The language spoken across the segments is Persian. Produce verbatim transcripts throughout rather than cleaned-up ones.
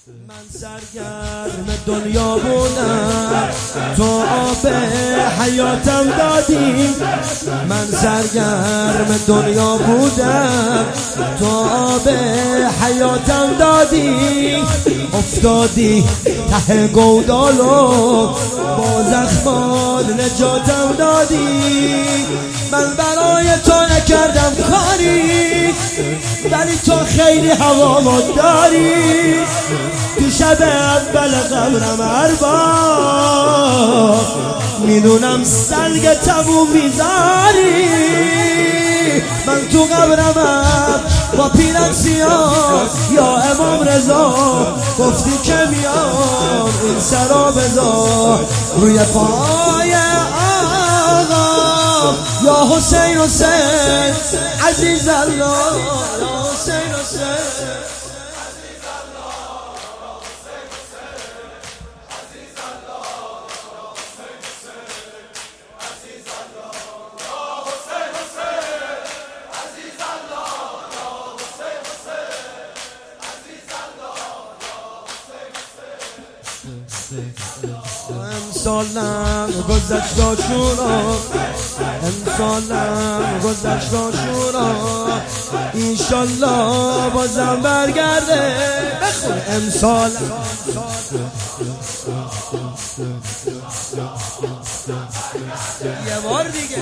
من سرگرم دنیا بودم، تو آب حیاتم دادی. من سرگرم دنیا بودم، تو آب حیاتم دادی. افتادی ته گودالو، با زخمات نجاتم دادی. من برای تو نکردم کاری، ولی تو خیلی هوامو داری. تو شب اول قبرم ارباب، میدونم سلگ تموم میذاری. من تو قبرمم با پیرن سیاه، یا امام رضا گفتی که میام این سرا بذار روی پای آقا. یا حسین حسین عزیز الله، یا حسین حسین امسالم گذشت آشورا، امسالم گذشت آشورا، انشالله بازم برگرده. بخون امسالم یه بار دیگه.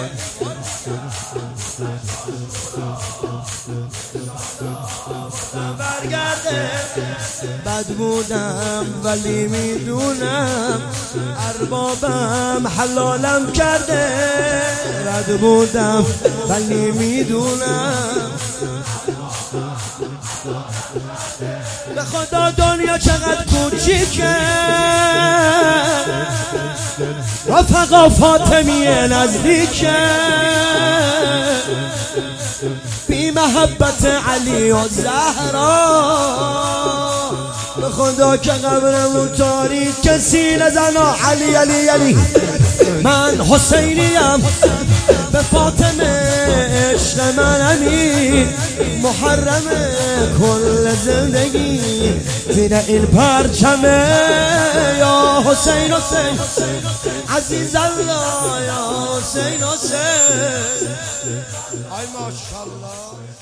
برگرده. بد بودم ولی میدونم اربابم حلالم کرده. بد بودم ولی میدونم به خدا دنیا چقدر کوچیکه. رفقا فاطمی نزدیکه، بی محبت علی و زهرا. به خدا که قبرمون تاریک کسی نزنا. علی علی علی من حسینیم، به فاطمه عشق من امین. محرم کل زندگی زیر این پرچمه. یا حسین حسین عزیز الله، یا حسین حسین. ای ماشاءالله.